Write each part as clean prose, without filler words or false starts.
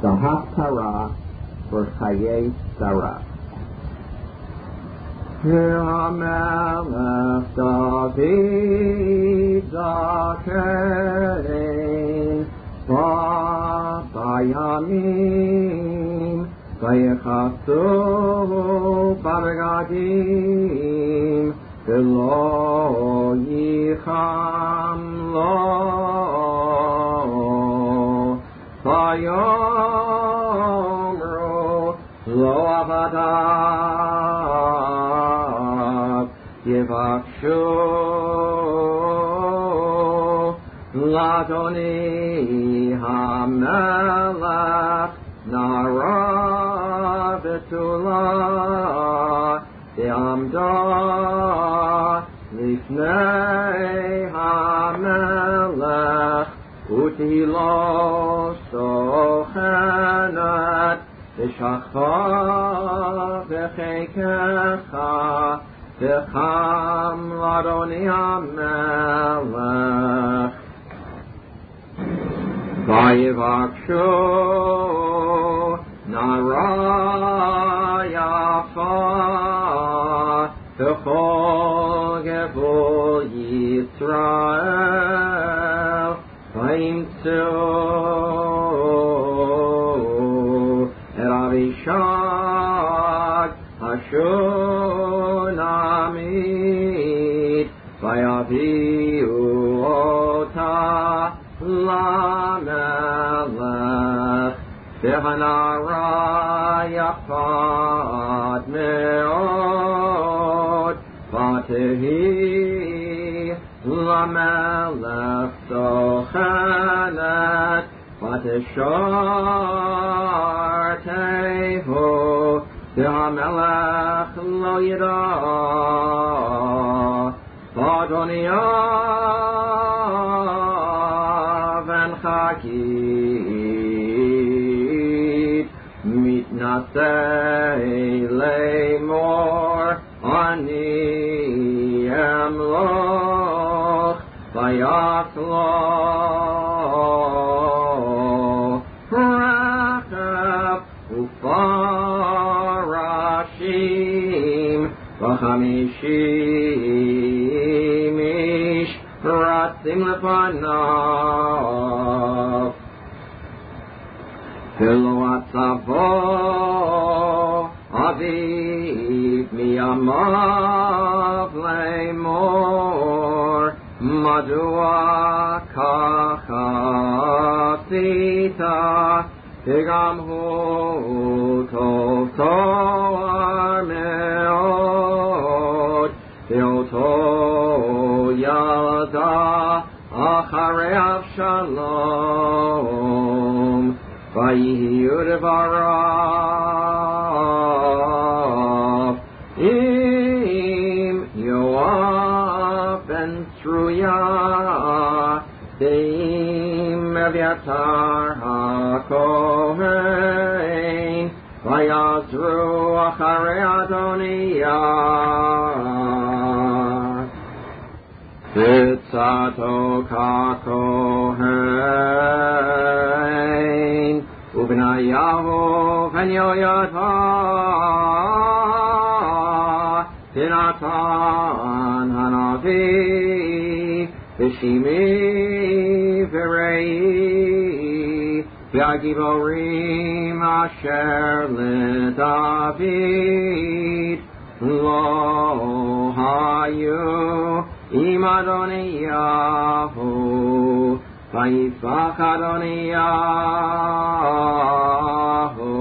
the Haftarah for Chayei Sarah. HaMelech David Zakein Bayamim Vayechasu B'Begadim V'lo Yicham Lo Vayomru Lo Avadav Yivakshu Ladoni HaMelech Nara Betula De'amda Lifnei HaMelech Utilo Sochenat V'shachva V'chekecha V'cham Ladoni HaMelech Vayivakshu Nara Yafa V'chol Gevul Yisrael Vayimtzu Et Avishag Hashunamit Vayaviu Ota LaMelech V'hanara Yafat Me'od V'tehi LaMelech Sochenet V'teshartehu V'hamelech Lo Yida V'adoniyav Chakit Mitnasei Lemor Ani Emloch Vayaklo Rachab Ufarashim V'chamishim Ish Ratzim Lepanav V'lo atzavo Aviv Miyamav Lemor Madua Kachasita V'gam hu tov toar me'od V'oto yalda acharei Avshalom Vayihi udvarav Im Yoav ben Tzruya Deim Evyatar HaKohen Vayazru acharei Adoniyah V'tzato kakohen U'bnayahu ben Yoyada V'natan hanavi V'shimi v'rei V'agiborim asher leDavid Lo hayu im Adoniyahu Vayisvach Adoniyahu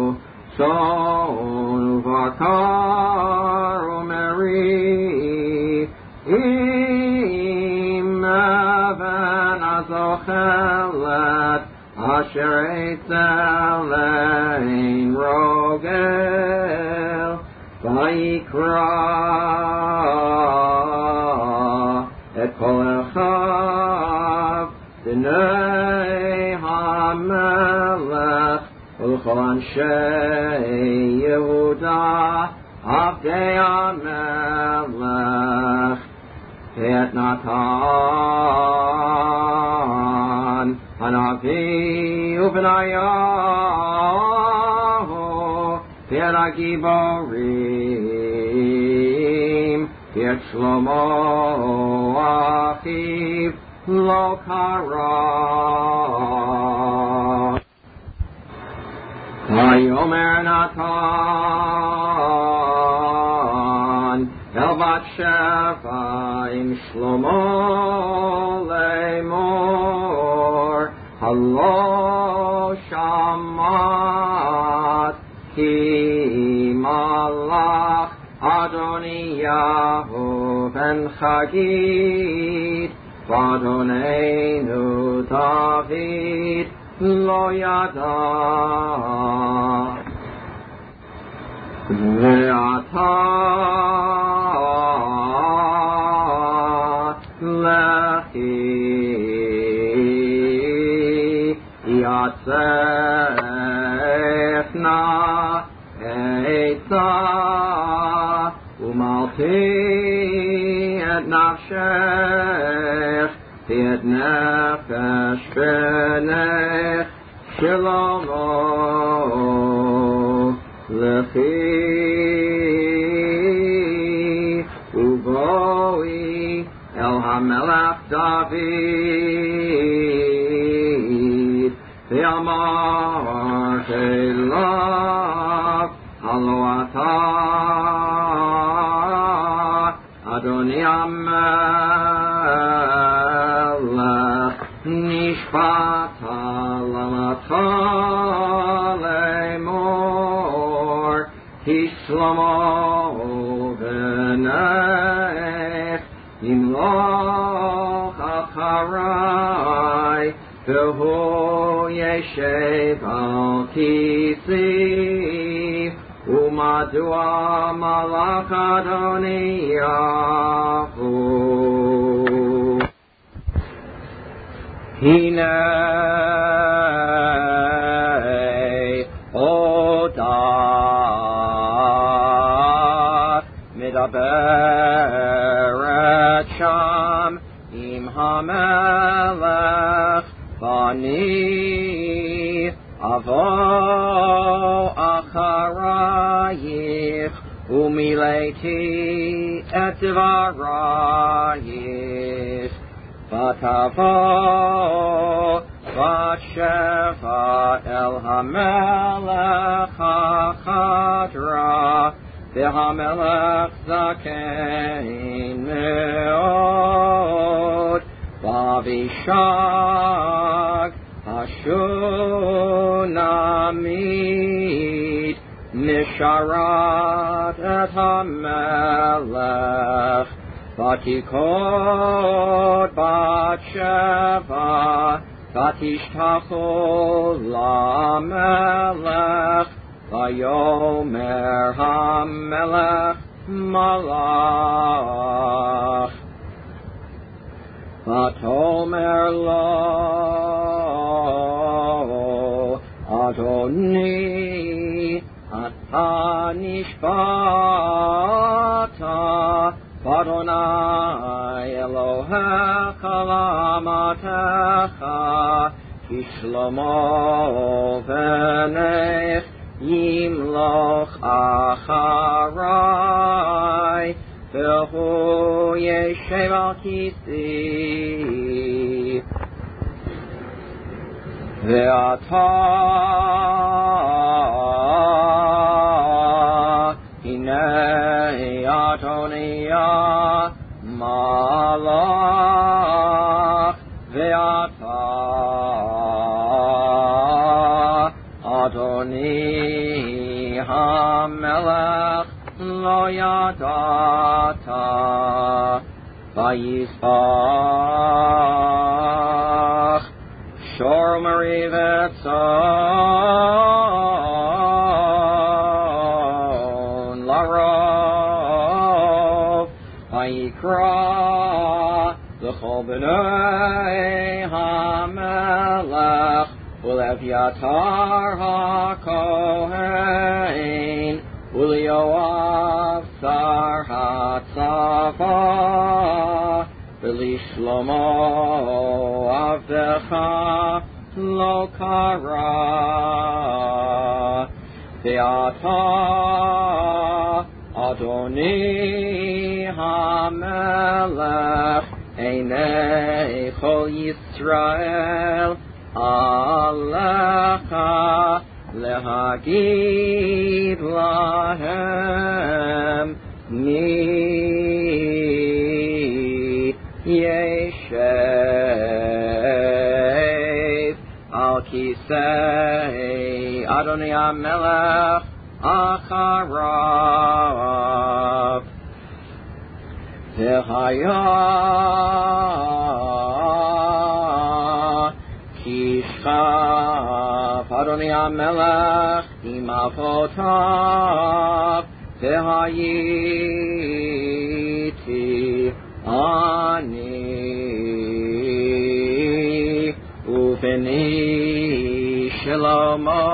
Son uvakar umeri Im even azochelet Asher etzel ein rogel Vayikra et kol echav B'nei HaMelech U'chol anshei Yehuda Avdei HaMelech Et Natan Hanavi Ubnayahu Piet Giborim Piet Shlomo Achiv Lo Kara Vayomer Natan El Bat Sheva Im Shlomo Lemor Halo Shamat Ki Malach Adoniyahu Ben Chagit Vadoneinu David Lo Yada Ve'ata Lehi Yatsefna Eitza Umalti Et Nafshech Et Nefesh Benech Shlomo Lechi Uvoi El HaMelech David Ve'amar Elav Halo Ata Adoni HaMelech Nishpata Lamata Lemor Hishlomo V'nech Yimloch Acharai V'hu Yeshev Al Kisi Umadua Malach Adoniyahu Hinei Oda Midaberet Sham Im HaMelech Bani Avo Acharayich Umileti Et Dvarayich Vatavo Vatsheva El HaMelech HaChadra VeHaMelech Zakein Meod Vavishag Hashunamid Misharat Et HaMelech Vatikot Batsheva Vatishtachu LaMelech Vayomer HaMelech Malach Vatomer lo Adoni Ata Nishbata Adonai Elohecha lamatecha Kishlomo v'nech Yimloch acharai V'hu yeshev al kisi Ve'ata Hinei Adoniyah Malach Ve'ata Adoni HaMelech Lo Yadata Vayisbach Shor Marivetzon Larov Vayikra L'chol b'nei HaMelech Uleviatar HaKohen Ulioav Sar HaTzava V'lishlomo Avdecha lo kara. Ve'ata Adoni HaMelech Einei Chol Yisrael Alecha Lehagid Lahem Mi Yeshev Al Kisei Adoni HaMelech Acharav V'haya Kishchav Adoni HaMelech Imavotav V'hayiti Ani Uveni Shlomo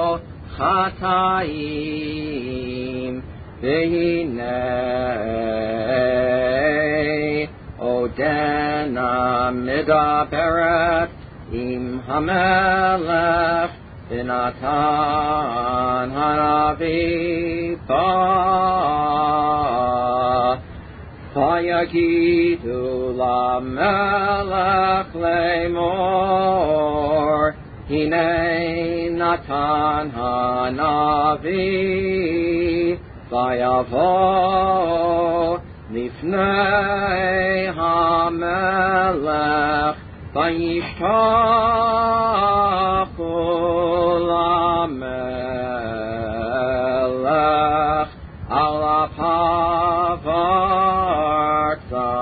Chataim V'hinei Odena Midaberet Im HaMelech V'natan Hanavi Ba Vayagidu LaMelech Lemor Hinei Natan Hanavi Vayavo Lifnei HaMelech Vayishtachu LaMelech Alapav Arza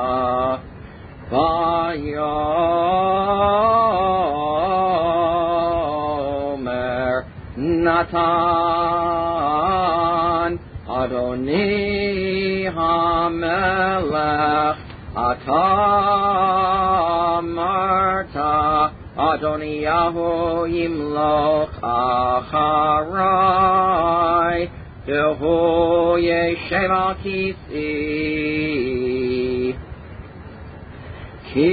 Vayomer Natan Adoni HaMelech Atamarta Adoniyahu Yimloch Acharai V'hu Yeshev Al Kisi Ki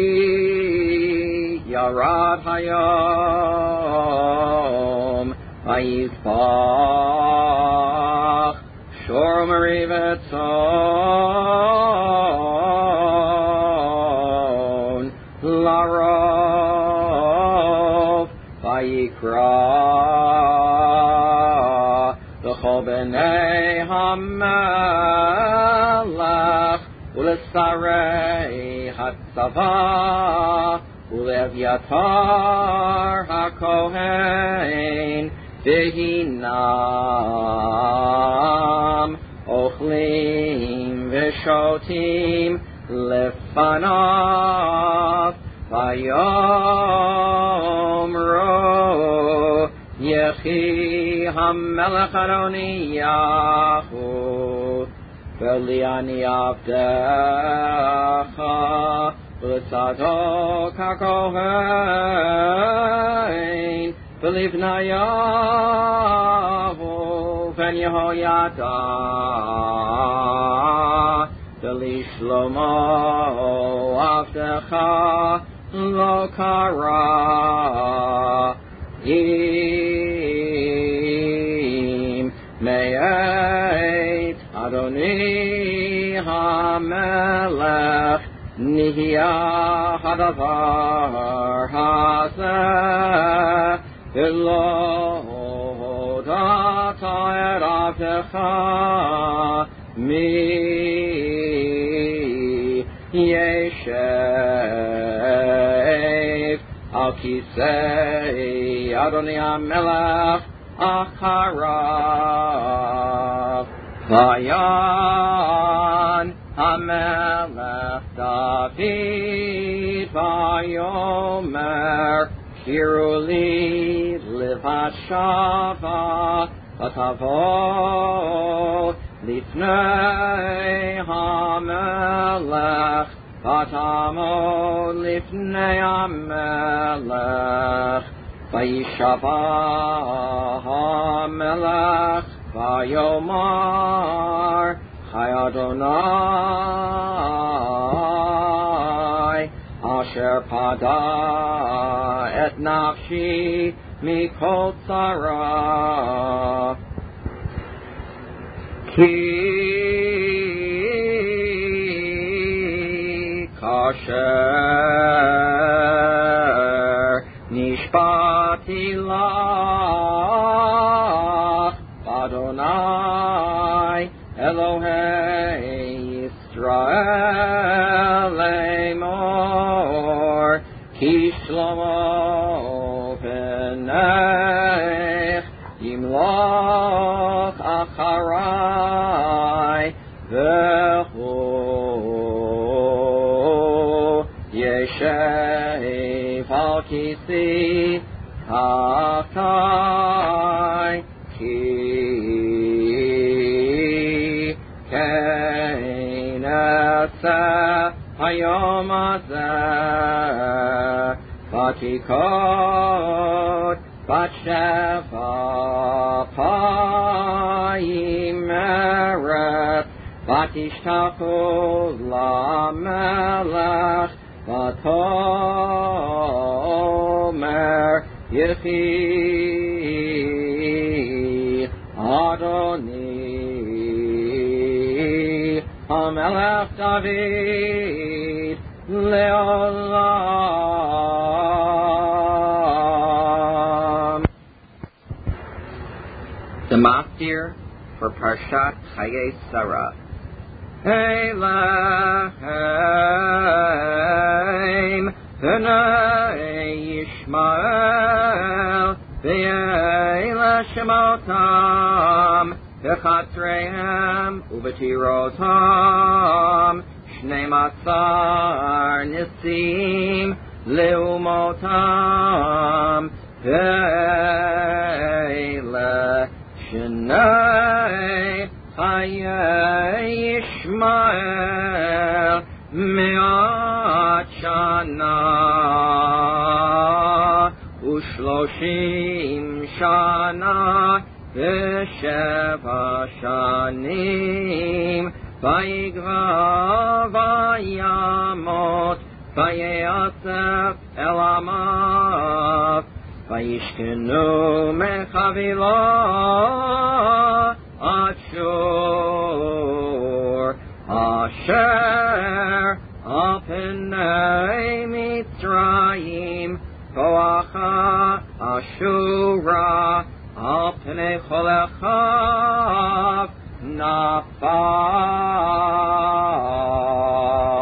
Yarad Hayom Vayizbach Shor Merivetzon Larov Vayikra V'chol b'nei HaMelech U'lesarei HaTzava U'le'Evyatar HaKohen V'hinam Ochlim V'shotim Lefanav Vayomro Yechi HaMelech Adoniyahu V'liani Avdecha V'Sadok HaKohen V'livnayahu V'Yehoyada V'lishlomo Avdecha Lo Kara Im Me'et Adoni HaMelech Nihya Hadavar Hazeh V'lo Data Et Avdecha Mi Yeshev Al Kisei Adoni HaMelech Acharav Vayan HaMelech David Vayomer Kiruli Livashava Vatavo Lifnei HaMelech Vatamo Lifnei HaMelech Vayishava HaMelech Vayomar Chai Adonai Asher pada et nafshi mikol tzara ki kasher nishpati lach Adonai Elohei Yisrael Lemor Ki Shlomo Penech Yimloch Acharai V'hu Yeshev Al Kisi Tatai Ki Kenasa Hayom Hazeh Vatikot Batsheva Payim Eretz Vatishtachu LaMelech Vatomer Yechi Adoni HaMelech David Leolam. The Maftir for Parshat Chayei Sarah. Elohim B'nai Yishmael V'yeila Shemotam V'chatreihem U'v'tirotam Shnei Matzar Nisim Leumotam V'eila Shnei Chayei Yishmael Me'at Shana U'shloshim Shana V'sheva Shanim Vayigva Vayamot Vayasef Elamav Vayishkenu Mechavilah Ashur Asher Alpenei Mitzrayim Koacha Ashura Alpenei Cholechav Nafal